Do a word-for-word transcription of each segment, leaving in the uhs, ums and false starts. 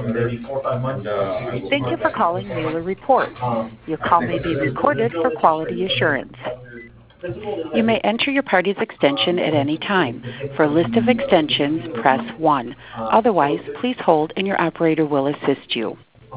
Thank you for calling Mueller Report. Your call may be recorded for quality assurance. You may enter your party's extension at any time. For a list of extensions, press one. Otherwise, please hold and your operator will assist you.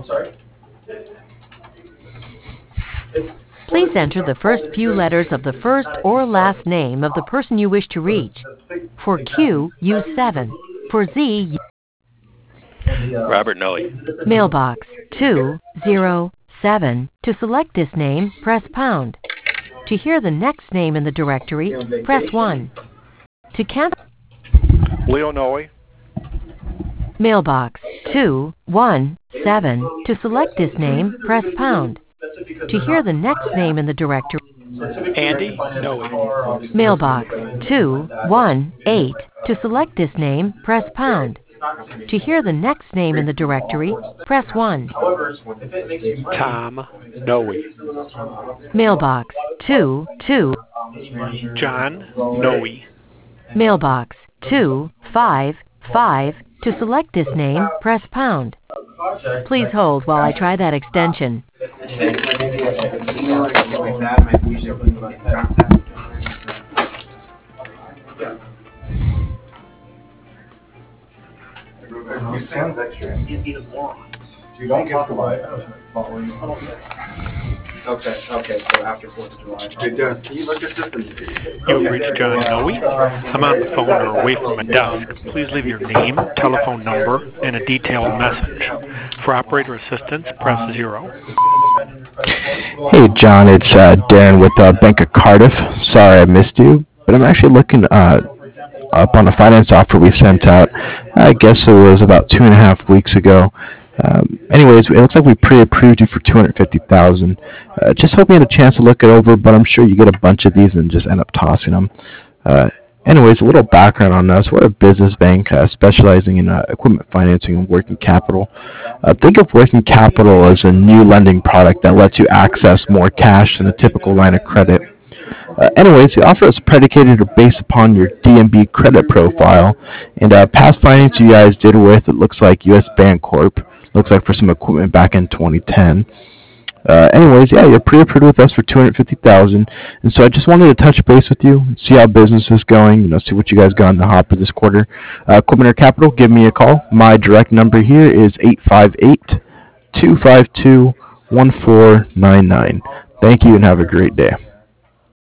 Please enter the first few letters of the first or last name of the person you wish to reach. For Q, use seven. For Z, use Robert Noe. mailbox two zero seven. To select this name, press pound. To hear the next name in the directory, press one. To cancel Leo Noe. mailbox two one seven. To select this name, press pound. To hear the next name in the directory, Andy Noe. mailbox two one eight. To select this name, press pound. To hear the next name in the directory, press one. Tom Noe. Mailbox two two. John Noe. Mailbox two five five. To select this name, press pound. Please hold while I try that extension. Sounds extra. You don't talk about it. Okay, okay, so after fourth of July. Hey, Dennis, can you look at this? You've reached John Noe. I'm on the phone or away from a desk. Please leave your name, telephone number, and a detailed message. For operator assistance, press zero. Hey, John, it's uh, Darren with uh, Bank of Cardiff. Sorry I missed you, but I'm actually looking uh, up on a finance offer we sent out. I guess it was about two and a half weeks ago. Um, anyways, it looks like we pre-approved you for two hundred fifty thousand dollars. Uh, just hoping you had a chance to look it over, but I'm sure you get a bunch of these and just end up tossing them. Uh, anyways, a little background on us. We're a business bank uh, specializing in uh, equipment financing and working capital. Uh, think of working capital as a new lending product that lets you access more cash than a typical line of credit. Uh, anyways, the offer is predicated or based upon your D M B credit profile, and uh, past finance you guys did with, it looks like U S Bancorp. Looks like for some equipment back in twenty ten. Uh, anyways, yeah, you're pre-approved with us for two hundred fifty thousand dollars, and so I just wanted to touch base with you, see how business is going, you know, see what you guys got in the hopper this quarter. Uh, Equipment or Capital, give me a call. My direct number here is eight five eight, two five two, one four nine nine. Thank you and have a great day.